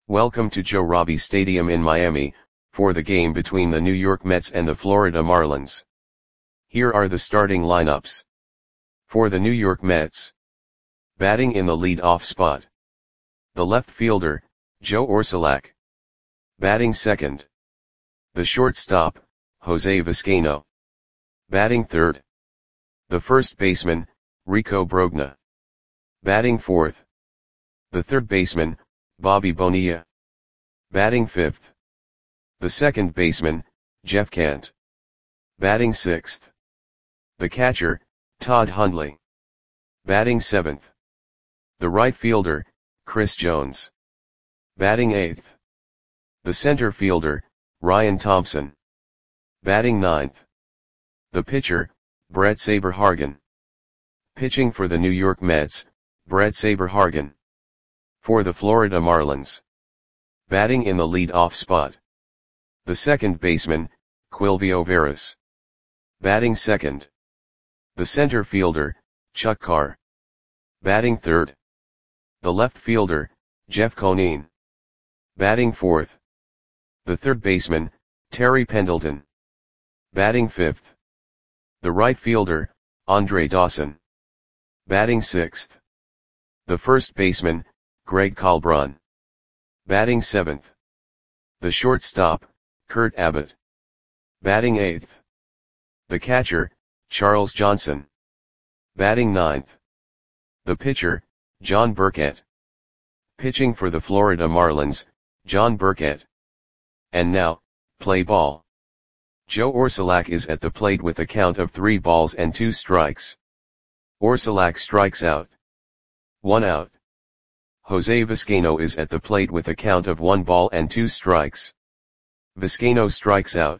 Welcome to Joe Robbie Stadium in Miami, for the game between the New York Mets and the Florida Marlins. Here are the starting lineups. For the New York Mets. Batting in the lead-off spot. The left fielder, Joe Orsulak. Batting second. The shortstop, Jose Vizcaino. Batting third. The first baseman, Rico Brogna. Batting fourth. The third baseman, Bobby Bonilla. Batting fifth. The second baseman, Jeff Kent. Batting sixth. The catcher, Todd Hundley. Batting seventh. The right fielder, Chris Jones. Batting eighth. The center fielder, Ryan Thompson. Batting ninth. The pitcher, Brett Saberhagen. Pitching for the New York Mets, Brett Saberhagen. For the Florida Marlins. Batting in the lead-off spot. The second baseman, Quilvio Veras. Batting second. The center fielder, Chuck Carr. Batting third. The left fielder, Jeff Conine. Batting fourth. The third baseman, Terry Pendleton. Batting fifth. The right fielder, Andre Dawson. Batting sixth. The first baseman, Greg Colbrun. Batting seventh. The shortstop, Kurt Abbott. Batting eighth. The catcher, Charles Johnson. Batting ninth. The pitcher, John Burkett. Pitching for the Florida Marlins, John Burkett. And now, play ball. Joe Orsulak is at the plate with a count of 3 balls and 2 strikes. Orsulak strikes out. 1 out. Jose Vizcaino is at the plate with a count of 1 ball and 2 strikes. Vizcaino strikes out.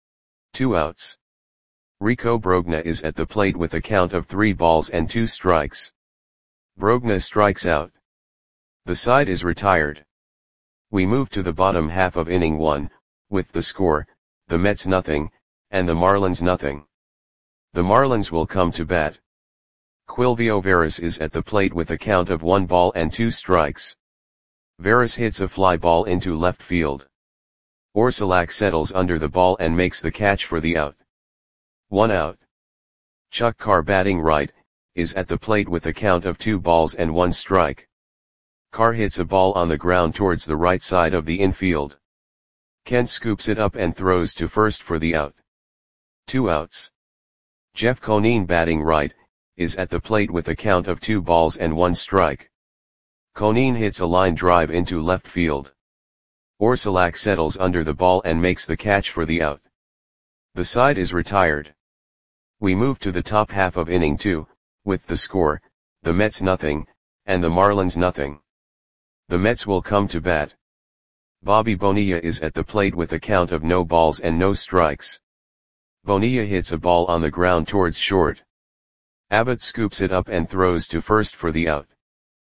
2 outs. Rico Brogna is at the plate with a count of 3 balls and 2 strikes. Brogna strikes out. The side is retired. We move to the bottom half of inning 1, with the score, the Mets nothing, and the Marlins nothing. The Marlins will come to bat. Quilvio Veras is at the plate with a count of 1 ball and 2 strikes. Veras hits a fly ball into left field. Orsulak settles under the ball and makes the catch for the out. 1 out. Chuck Carr, batting right, is at the plate with a count of 2 balls and 1 strike. Carr hits a ball on the ground towards the right side of the infield. Kent scoops it up and throws to first for the out. 2 outs. Jeff Conine, batting right, is at the plate with a count of 2 balls and 1 strike. Conine hits a line drive into left field. Orsulak settles under the ball and makes the catch for the out. The side is retired. We move to the top half of inning 2, with the score, the Mets nothing, and the Marlins nothing. The Mets will come to bat. Bobby Bonilla is at the plate with a count of no balls and no strikes. Bonilla hits a ball on the ground towards short. Abbott scoops it up and throws to first for the out.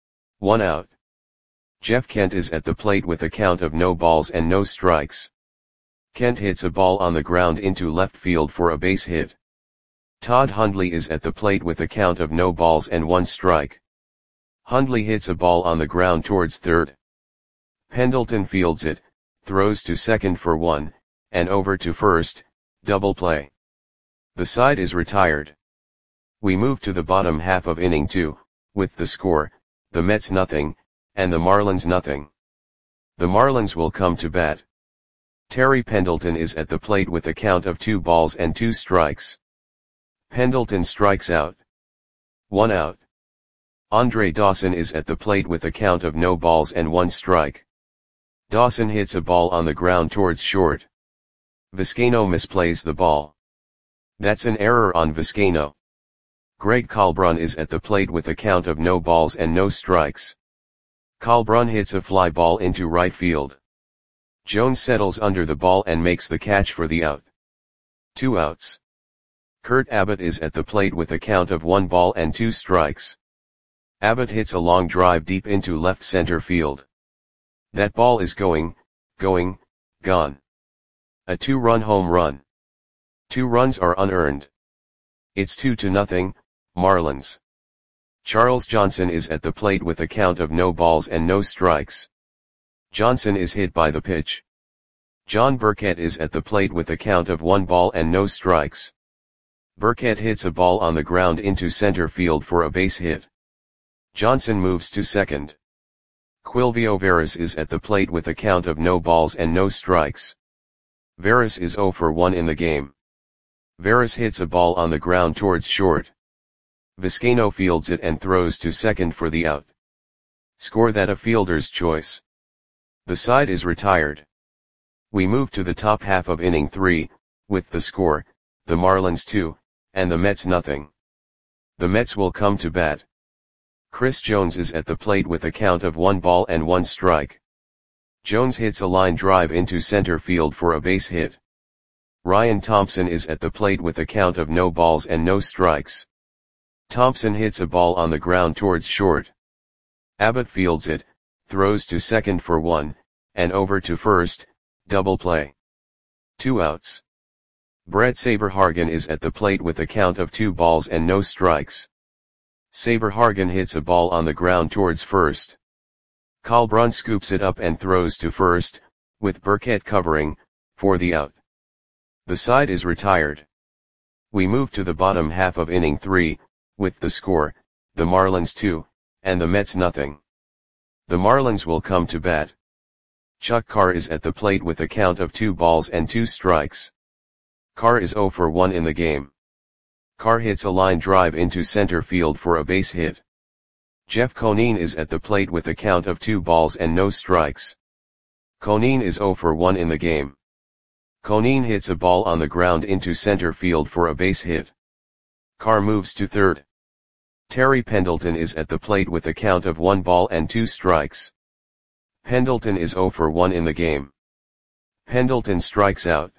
1 out. Jeff Kent is at the plate with a count of no balls and no strikes. Kent hits a ball on the ground into left field for a base hit. Todd Hundley is at the plate with a count of no balls and 1 strike. Hundley hits a ball on the ground towards third. Pendleton fields it, throws to second for 1, and over to first, double play. The side is retired. We move to the bottom half of inning 2, with the score, the Mets nothing, and the Marlins nothing. The Marlins will come to bat. Terry Pendleton is at the plate with a count of 2 balls and 2 strikes. Pendleton strikes out. 1 out. Andre Dawson is at the plate with a count of no balls and 1 strike. Dawson hits a ball on the ground towards short. Vizcaino misplays the ball. That's an error on Vizcaino. Greg Colbrun is at the plate with a count of no balls and no strikes. Colbrun hits a fly ball into right field. Jones settles under the ball and makes the catch for the out. 2 outs. Kurt Abbott is at the plate with a count of 1 ball and 2 strikes. Abbott hits a long drive deep into left center field. That ball is gone. A 2-run home run. 2 runs are unearned. It's 2-0, Marlins. Charles Johnson is at the plate with a count of no balls and no strikes. Johnson is hit by the pitch. John Burkett is at the plate with a count of 1 ball and no strikes. Burkett hits a ball on the ground into center field for a base hit. Johnson moves to second. Quilvio Veras is at the plate with a count of no balls and no strikes. Veras is 0 for 1 in the game. Veras hits a ball on the ground towards short. Vizcaino fields it and throws to second for the out. Score that a fielder's choice. The side is retired. We move to the top half of inning 3, with the score, the Marlins 2, and the Mets nothing. The Mets will come to bat. Chris Jones is at the plate with a count of 1 ball and 1 strike. Jones hits a line drive into center field for a base hit. Ryan Thompson is at the plate with a count of no balls and no strikes. Thompson hits a ball on the ground towards short. Abbott fields it, throws to second for 1, and over to first, double play. 2 outs. Brett Saberhagen is at the plate with a count of 2 balls and no strikes. Saberhagen hits a ball on the ground towards first. Colbrun scoops it up and throws to first, with Burkett covering, for the out. The side is retired. We move to the bottom half of inning 3, with the score, the Marlins 2, and the Mets nothing. The Marlins will come to bat. Chuck Carr is at the plate with a count of 2 balls and 2 strikes. Carr is 0 for 1 in the game. Carr hits a line drive into center field for a base hit. Jeff Conine is at the plate with a count of 2 balls and no strikes. Conine is 0 for 1 in the game. Conine hits a ball on the ground into center field for a base hit. Carr moves to third. Terry Pendleton is at the plate with a count of 1 ball and 2 strikes. Pendleton is 0 for 1 in the game. Pendleton strikes out.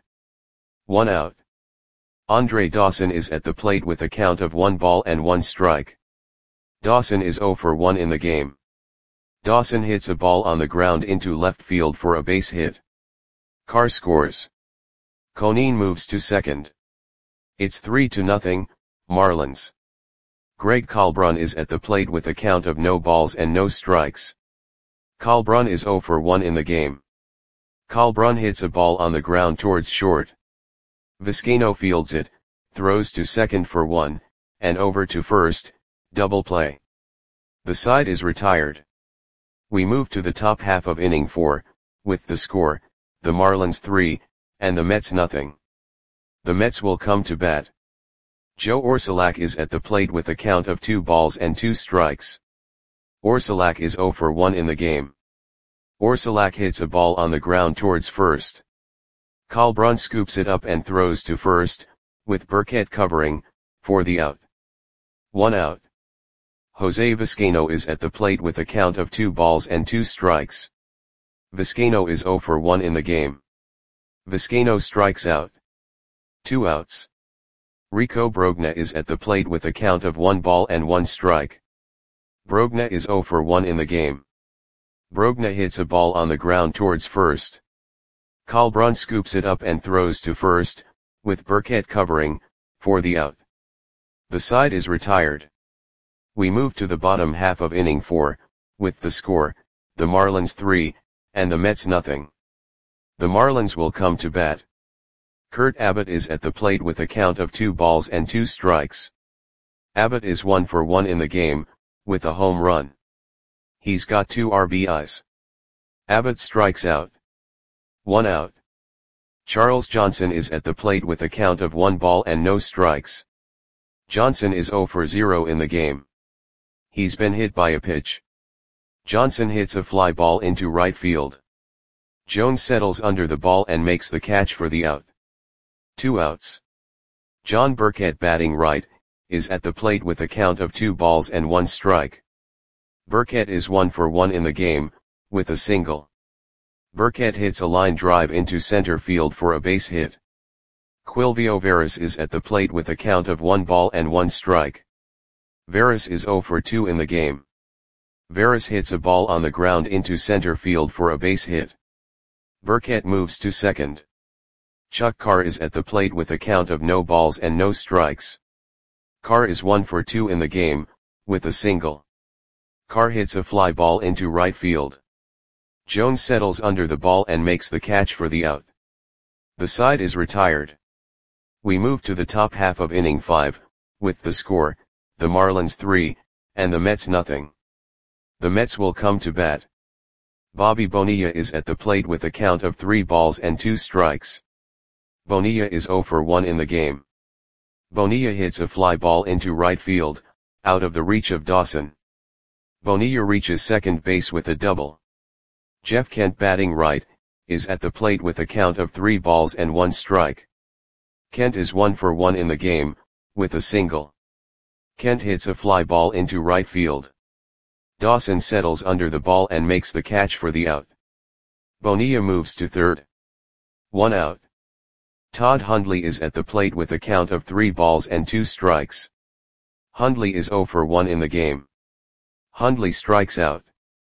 1 out. Andre Dawson is at the plate with a count of 1 ball and 1 strike. Dawson is 0 for 1 in the game. Dawson hits a ball on the ground into left field for a base hit. Carr scores. Conine moves to second. It's 3-0, Marlins. Greg Colbrun is at the plate with a count of no balls and no strikes. Colbrun is 0 for 1 in the game. Colbrun hits a ball on the ground towards short. Vizcaino fields it, throws to second for 1, and over to first, double play. The side is retired. We move to the top half of inning 4, with the score, the Marlins 3, and the Mets nothing. The Mets will come to bat. Joe Orsulak is at the plate with a count of 2 balls and 2 strikes. Orsulak is 0 for 1 in the game. Orsulak hits a ball on the ground towards first. Colbrun scoops it up and throws to first, with Burkett covering, for the out. 1 out. Jose Vizcaino is at the plate with a count of 2 balls and 2 strikes. Vizcaino is 0 for 1 in the game. Vizcaino strikes out. 2 outs. Rico Brogna is at the plate with a count of 1 ball and 1 strike. Brogna is 0 for 1 in the game. Brogna hits a ball on the ground towards first. Colbrun scoops it up and throws to first, with Burkett covering, for the out. The side is retired. We move to the bottom half of inning 4, with the score, the Marlins 3, and the Mets nothing. The Marlins will come to bat. Kurt Abbott is at the plate with a count of 2 balls and 2 strikes. Abbott is 1 for 1 in the game, with a home run. He's got 2 RBIs. Abbott strikes out. 1 out. Charles Johnson is at the plate with a count of 1 ball and no strikes. Johnson is 0 for 0 in the game. He's been hit by a pitch. Johnson hits a fly ball into right field. Jones settles under the ball and makes the catch for the out. 2 outs. John Burkett, batting right, is at the plate with a count of 2 balls and 1 strike. Burkett is 1 for 1 in the game, with a single. Burkett hits a line drive into center field for a base hit. Quilvio Veras is at the plate with a count of 1 ball and 1 strike. Veras is 0 for 2 in the game. Veras hits a ball on the ground into center field for a base hit. Burkett moves to second. Chuck Carr is at the plate with a count of no balls and no strikes. Carr is 1 for 2 in the game, with a single. Carr hits a fly ball into right field. Jones settles under the ball and makes the catch for the out. The side is retired. We move to the top half of inning 5, with the score, the Marlins 3, and the Mets nothing. The Mets will come to bat. Bobby Bonilla is at the plate with a count of 3 balls and 2 strikes. Bonilla is 0 for 1 in the game. Bonilla hits a fly ball into right field, out of the reach of Dawson. Bonilla reaches second base with a double. Jeff Kent, batting right, is at the plate with a count of 3 balls and 1 strike. Kent is 1 for 1 in the game, with a single. Kent hits a fly ball into right field. Dawson settles under the ball and makes the catch for the out. Bonilla moves to third. 1 out. Todd Hundley is at the plate with a count of 3 balls and 2 strikes. Hundley is 0 for 1 in the game. Hundley strikes out.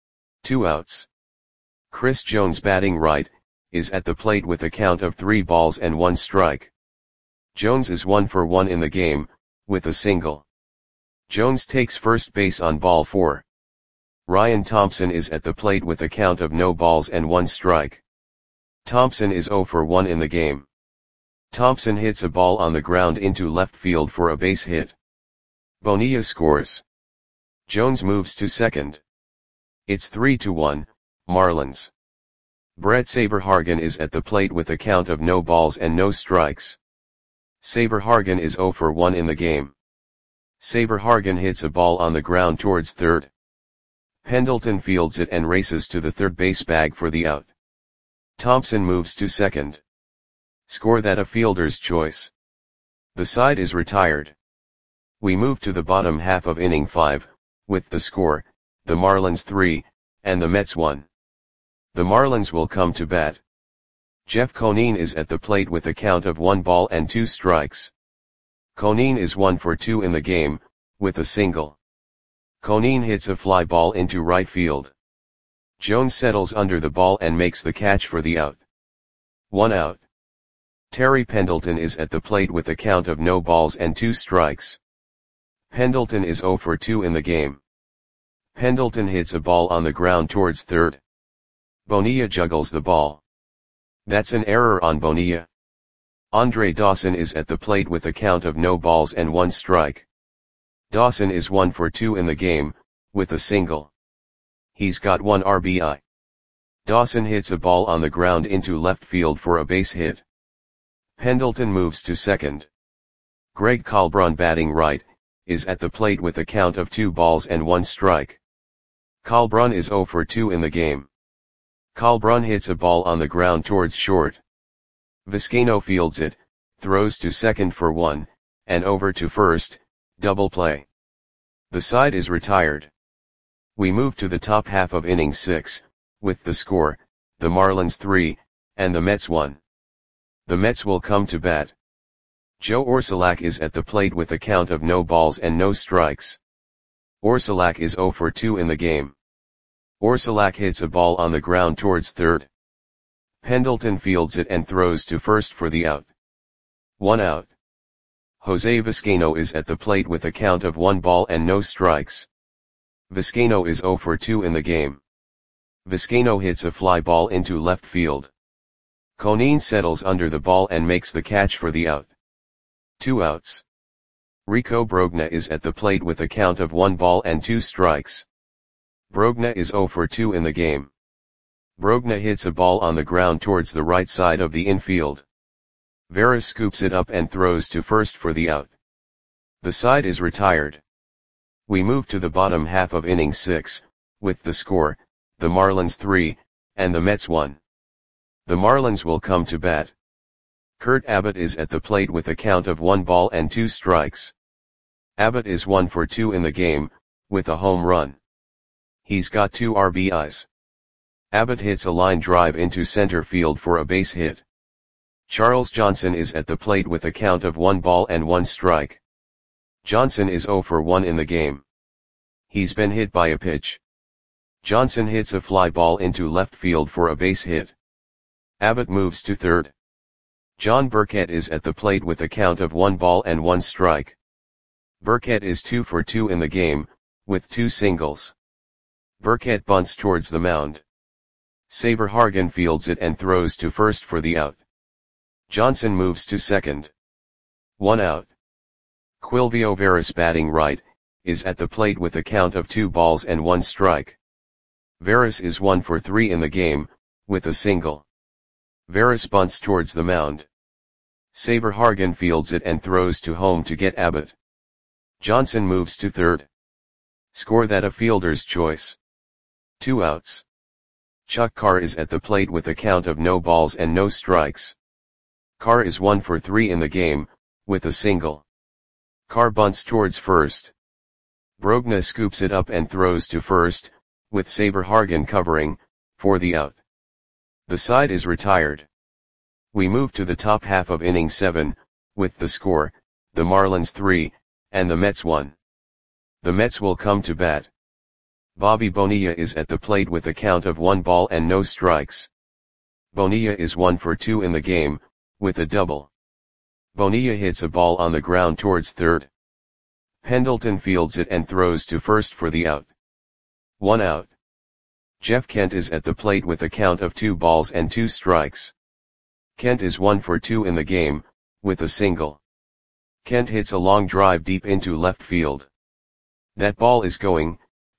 2 outs. Chris Jones, batting right, is at the plate with a count of 3 balls and 1 strike. Jones is 1 for 1 in the game, with a single. Jones takes first base on ball 4. Ryan Thompson is at the plate with a count of no balls and 1 strike. Thompson is 0 for 1 in the game. Thompson hits a ball on the ground into left field for a base hit. Bonilla scores. Jones moves to second. It's 3-1, Marlins. Brett Saberhagen is at the plate with a count of no balls and no strikes. Saberhagen is 0 for 1 in the game. Saberhagen hits a ball on the ground towards third. Pendleton fields it and races to the third base bag for the out. Thompson moves to second. Score that a fielder's choice. The side is retired. We move to the bottom half of inning 5, with the score, the Marlins 3, and the Mets 1. The Marlins will come to bat. Jeff Conine is at the plate with a count of 1 ball and 2 strikes. Conine is 1 for 2 in the game, with a single. Conine hits a fly ball into right field. Jones settles under the ball and makes the catch for the out. 1 out. Terry Pendleton is at the plate with a count of no balls and 2 strikes. Pendleton is 0 for 2 in the game. Pendleton hits a ball on the ground towards third. Bonilla juggles the ball. That's an error on Bonilla. Andre Dawson is at the plate with a count of no balls and 1 strike. Dawson is 1 for 2 in the game, with a single. He's got 1 RBI. Dawson hits a ball on the ground into left field for a base hit. Pendleton moves to second. Greg Colbrun, batting right, is at the plate with a count of 2 balls and 1 strike. Colbrun is 0 for 2 in the game. Colbrun hits a ball on the ground towards short. Vizcaino fields it, throws to second for 1, and over to first, double play. The side is retired. We move to the top half of inning 6, with the score, the Marlins 3, and the Mets 1. The Mets will come to bat. Joe Orsulak is at the plate with a count of no balls and no strikes. Orsulak is 0 for 2 in the game. Orsulak hits a ball on the ground towards third. Pendleton fields it and throws to first for the out. 1 out. Jose Vizcaino is at the plate with a count of 1 ball and no strikes. Vizcaino is 0 for 2 in the game. Vizcaino hits a fly ball into left field. Conine settles under the ball and makes the catch for the out. 2 outs. Rico Brogna is at the plate with a count of 1 ball and 2 strikes. Brogna is 0 for 2 in the game. Brogna hits a ball on the ground towards the right side of the infield. Veras scoops it up and throws to first for the out. The side is retired. We move to the bottom half of inning 6, with the score, the Marlins 3, and the Mets 1. The Marlins will come to bat. Kurt Abbott is at the plate with a count of 1 ball and 2 strikes. Abbott is 1 for 2 in the game, with a home run. He's got 2 RBIs. Abbott hits a line drive into center field for a base hit. Charles Johnson is at the plate with a count of 1 ball and 1 strike. Johnson is 0 for 1 in the game. He's been hit by a pitch. Johnson hits a fly ball into left field for a base hit. Abbott moves to third. John Burkett is at the plate with a count of 1 ball and 1 strike. Burkett is 2 for 2 in the game, with 2 singles. Burkett bunts towards the mound. Saberhagen fields it and throws to first for the out. Johnson moves to second. 1 out. Quilvio Veras batting right, is at the plate with a count of 2 balls and 1 strike. Veras is 1 for 3 in the game, with a single. Veras bunts towards the mound. Saberhagen fields it and throws to home to get Abbott. Johnson moves to third. Score that a fielder's choice. 2 outs. Chuck Carr is at the plate with a count of no balls and no strikes. Carr is 1 for 3 in the game, with a single. Carr bunts towards first. Brogna scoops it up and throws to first, with Saberhagen covering, for the out. The side is retired. We move to the top half of inning 7, with the score, the Marlins 3, and the Mets 1. The Mets will come to bat. Bobby Bonilla is at the plate with a count of 1 ball and no strikes. Bonilla is 1 for 2 in the game, with a double. Bonilla hits a ball on the ground towards third. Pendleton fields it and throws to first for the out. 1 out. Jeff Kent is at the plate with a count of 2 balls and 2 strikes. Kent is 1 for 2 in the game, with a single. Kent hits a long drive deep into left field. That ball is going,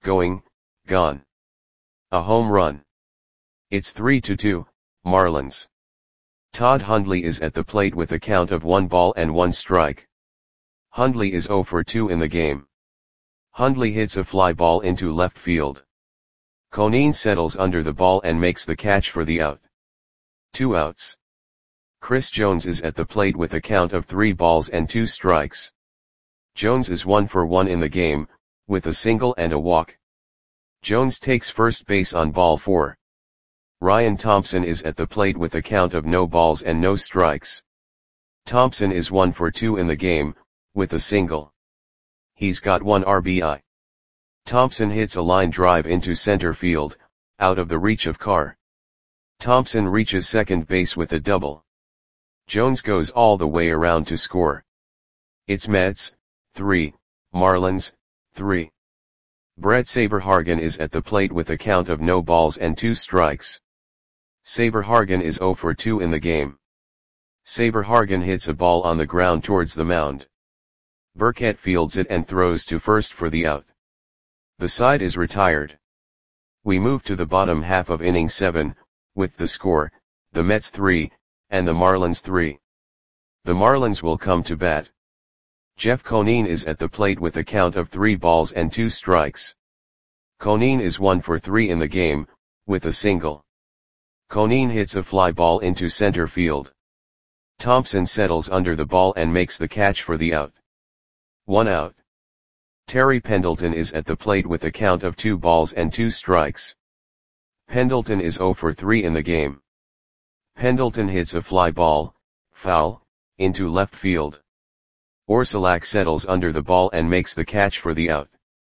gone. A home run. It's 3-2, Marlins. Todd Hundley is at the plate with a count of 1 ball and 1 strike. Hundley is 0 for 2 in the game. Hundley hits a fly ball into left field. Conine settles under the ball and makes the catch for the out. 2 outs. Chris Jones is at the plate with a count of 3 balls and 2 strikes. Jones is 1 for 1 in the game, with a single and a walk. Jones takes first base on ball 4. Ryan Thompson is at the plate with a count of no balls and no strikes. Thompson is 1 for 2 in the game, with a single. He's got 1 RBI. Thompson hits a line drive into center field, out of the reach of Carr. Thompson reaches second base with a double. Jones goes all the way around to score. It's Mets, 3, Marlins, 3. Brett Saberhagen is at the plate with a count of no balls and 2 strikes. Saberhagen is 0 for 2 in the game. Saberhagen hits a ball on the ground towards the mound. Burkett fields it and throws to first for the out. The side is retired. We move to the bottom half of inning 7, with the score, the Mets 3, and the Marlins 3. The Marlins will come to bat. Jeff Conine is at the plate with a count of 3 balls and 2 strikes. Conine is 1 for 3 in the game, with a single. Conine hits a fly ball into center field. Thompson settles under the ball and makes the catch for the out. 1 out. Terry Pendleton is at the plate with a count of 2 balls and 2 strikes. Pendleton is 0 for 3 in the game. Pendleton hits a fly ball, foul, into left field. Orsulak settles under the ball and makes the catch for the out.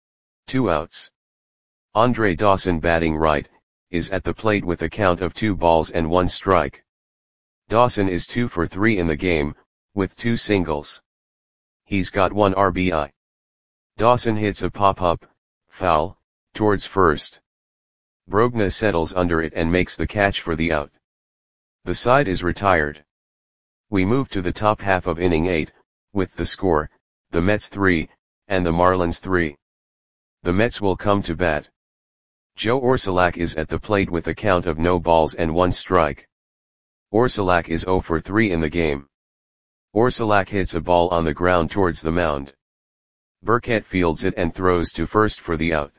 2 outs. Andre Dawson batting right, is at the plate with a count of 2 balls and 1 strike. Dawson is 2 for 3 in the game, with 2 singles. He's got 1 RBI. Dawson hits a pop-up, foul, towards first. Brogna settles under it and makes the catch for the out. The side is retired. We move to the top half of inning 8, with the score, the Mets 3, and the Marlins 3. The Mets will come to bat. Joe Orsulak is at the plate with a count of no balls and 1 strike. Orsulak is 0 for 3 in the game. Orsulak hits a ball on the ground towards the mound. Burkett fields it and throws to first for the out.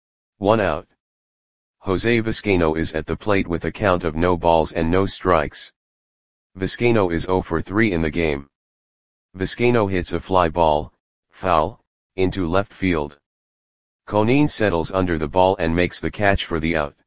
1 out. Jose Vizcaino is at the plate with a count of no balls and no strikes. Vizcaino is 0 for 3 in the game. Vizcaino hits a fly ball, foul, into left field. Conine settles under the ball and makes the catch for the out.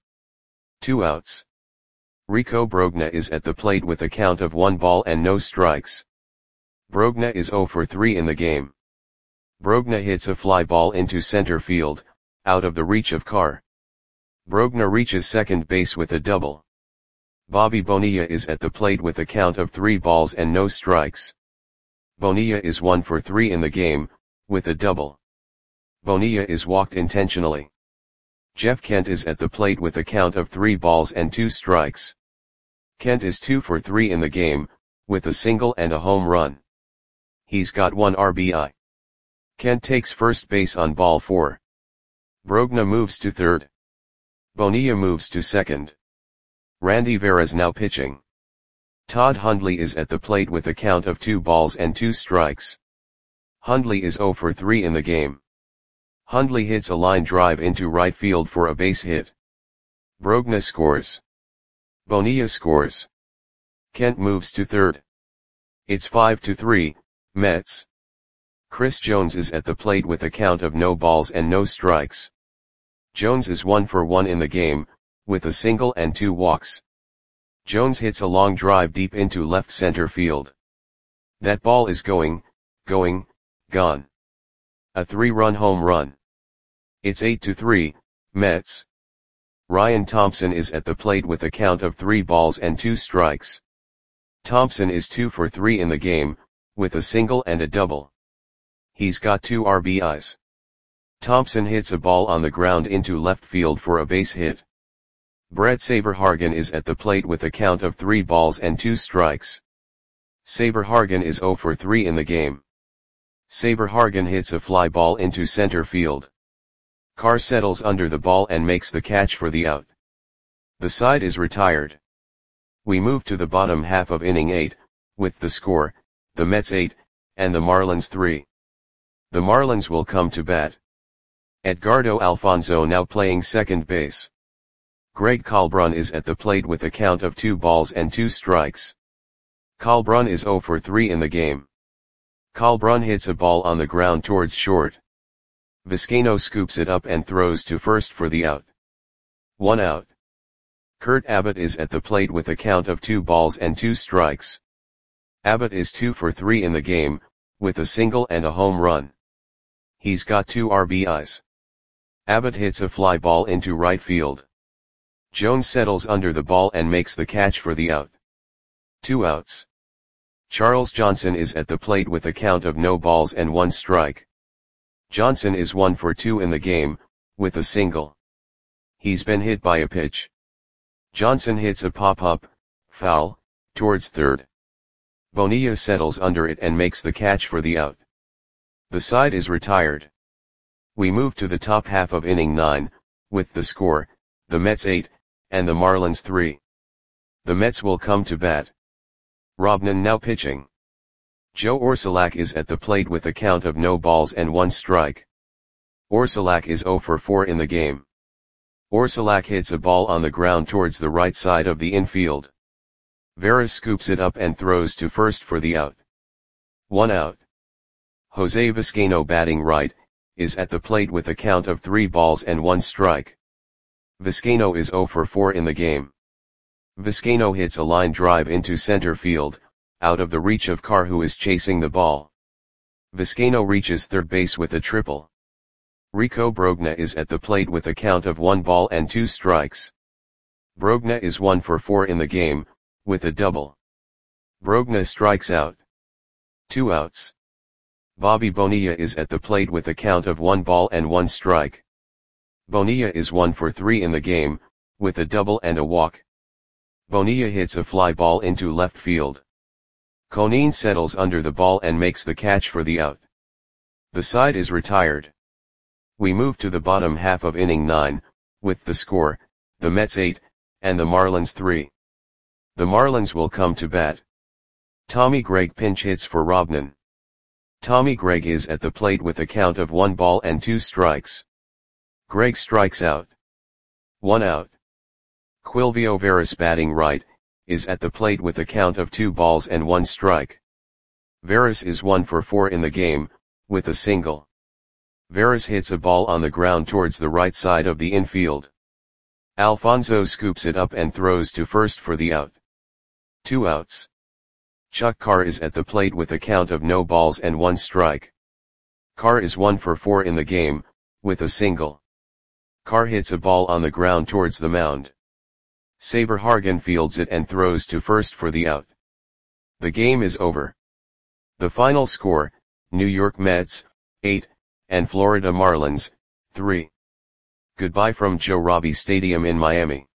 2 outs. Rico Brogna is at the plate with a count of 1 ball and no strikes. Brogna is 0 for 3 in the game. Brogna hits a fly ball into center field, out of the reach of Carr. Brogna reaches second base with a double. Bobby Bonilla is at the plate with a count of 3 balls and no strikes. Bonilla is 1 for 3 in the game, with a double. Bonilla is walked intentionally. Jeff Kent is at the plate with a count of 3 balls and 2 strikes. Kent is 2 for 3 in the game, with a single and a home run. He's got 1 RBI. Kent takes first base on ball 4. Brogna moves to third. Bonilla moves to second. Randy Veras now pitching. Todd Hundley is at the plate with a count of 2 balls and 2 strikes. Hundley is 0 for 3 in the game. Hundley hits a line drive into right field for a base hit. Brogna scores. Bonilla scores. Kent moves to third. It's 5-3, Mets. Chris Jones is at the plate with a count of no balls and no strikes. Jones is 1 for 1 in the game, with a single and 2 walks. Jones hits a long drive deep into left center field. That ball is gone. A 3-run home run. It's 8-3, Mets. Ryan Thompson is at the plate with a count of 3 balls and 2 strikes. Thompson is 2 for 3 in the game, with a single and a double. He's got 2 RBIs. Thompson hits a ball on the ground into left field for a base hit. Brett Saberhagen is at the plate with a count of 3 balls and 2 strikes. Saberhagen is 0 for 3 in the game. Saberhagen hits a fly ball into center field. Carr settles under the ball and makes the catch for the out. The side is retired. We move to the bottom half of inning 8, with the score, the Mets 8, and the Marlins 3. The Marlins will come to bat. Edgardo Alfonzo now playing second base. Greg Kalbrun is at the plate with a count of 2 balls and 2 strikes. Kalbrun is 0 for 3 in the game. Kalbrun hits a ball on the ground towards short. Vizcaino scoops it up and throws to first for the out. 1 out. Kurt Abbott is at the plate with a count of 2 balls and 2 strikes. Abbott is 2 for 3 in the game, with a single and a home run. He's got 2 RBIs. Abbott hits a fly ball into right field. Jones settles under the ball and makes the catch for the out. 2 outs. Charles Johnson is at the plate with a count of no balls and 1 strike. Johnson is 1 for 2 in the game, with a single. He's been hit by a pitch. Johnson hits a pop-up, foul, towards third. Bonilla settles under it and makes the catch for the out. The side is retired. We move to the top half of inning 9, with the score, the Mets 8, and the Marlins 3. The Mets will come to bat. Robnan now pitching. Joe Orsulak is at the plate with a count of no balls and 1 strike. Orsulak is 0 for 4 in the game. Orsulak hits a ball on the ground towards the right side of the infield. Veras scoops it up and throws to first for the out. 1 out. Jose Vizcaino batting right, is at the plate with a count of 3 balls and 1 strike. Vizcaino is 0 for 4 in the game. Vizcaino hits a line drive into center field, out of the reach of Carr who is chasing the ball. Vizcaino reaches third base with a triple. Rico Brogna is at the plate with a count of 1 ball and 2 strikes. Brogna is 1 for 4 in the game, with a double. Brogna strikes out. 2 outs. Bobby Bonilla is at the plate with a count of 1 ball and 1 strike. Bonilla is 1 for 3 in the game, with a double and a walk. Bonilla hits a fly ball into left field. Conine settles under the ball and makes the catch for the out. The side is retired. We move to the bottom half of inning 9, with the score, the Mets 8, and the Marlins 3. The Marlins will come to bat. Tommy Gregg pinch hits for Robnan. Tommy Gregg is at the plate with a count of 1 ball and 2 strikes. Gregg strikes out. 1 out. Quilvio Veras batting right, is at the plate with a count of 2 balls and 1 strike. Veras is 1 for 4 in the game, with a single. Veras hits a ball on the ground towards the right side of the infield. Alfonzo scoops it up and throws to first for the out. 2 outs. Chuck Carr is at the plate with a count of no balls and 1 strike. Carr is 1 for 4 in the game, with a single. Carr hits a ball on the ground towards the mound. Saberhagen fields it and throws to first for the out. The game is over. The final score, New York Mets, 8, and Florida Marlins, 3. Goodbye from Joe Robbie Stadium in Miami.